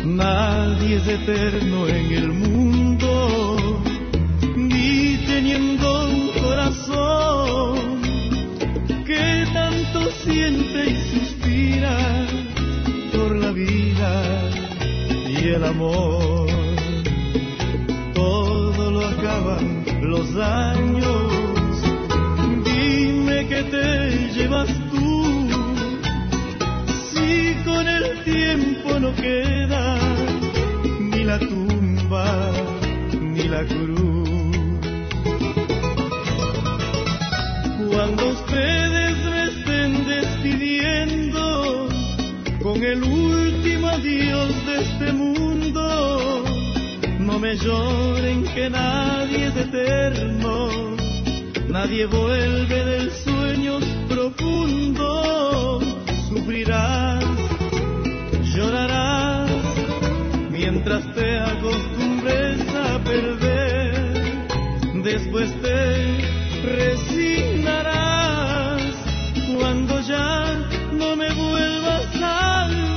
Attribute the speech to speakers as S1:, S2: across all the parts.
S1: Nadie es eterno en el mundo, ni teniendo un corazón que tanto siente y suspira por la vida y el amor. Todo lo acaban los años, dime que te llevas tú, si con el tiempo no queda ni la tumba ni la cruz. Cuando ustedes me estén despidiendo con el último adiós de este mundo, no me lloren que nadie es eterno, nadie vuelve del sueño profundo. Sufrirás, llorarás, mientras te acostumbres a perder, después te resignarás cuando ya no me vuelvas a ver.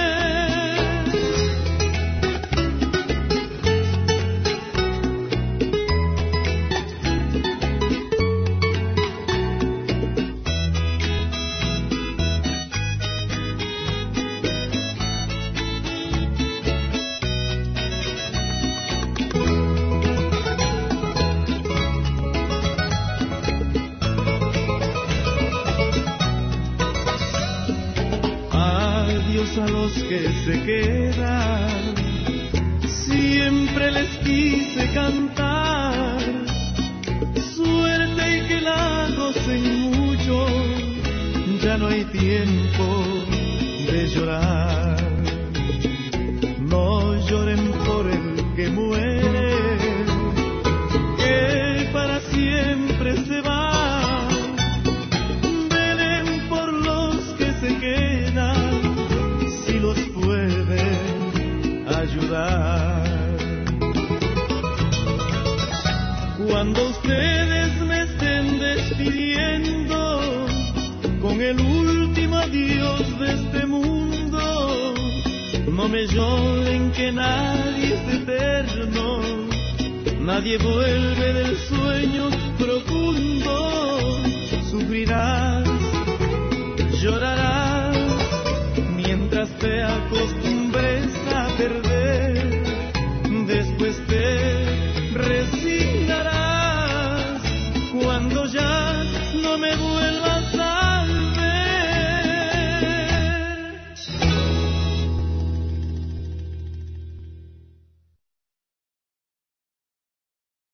S1: A los que se quedan, siempre les quise cantar, suerte y que la gocen mucho, ya no hay tiempo de llorar. No lloren por el que muere, que para siempre se va, velen por los que se quedan, los pueden ayudar. Cuando ustedes me estén despidiendo con el último adiós de este mundo, no me lloren que nadie es eterno, nadie vuelve del sueño profundo. Sufrirás, llorarás,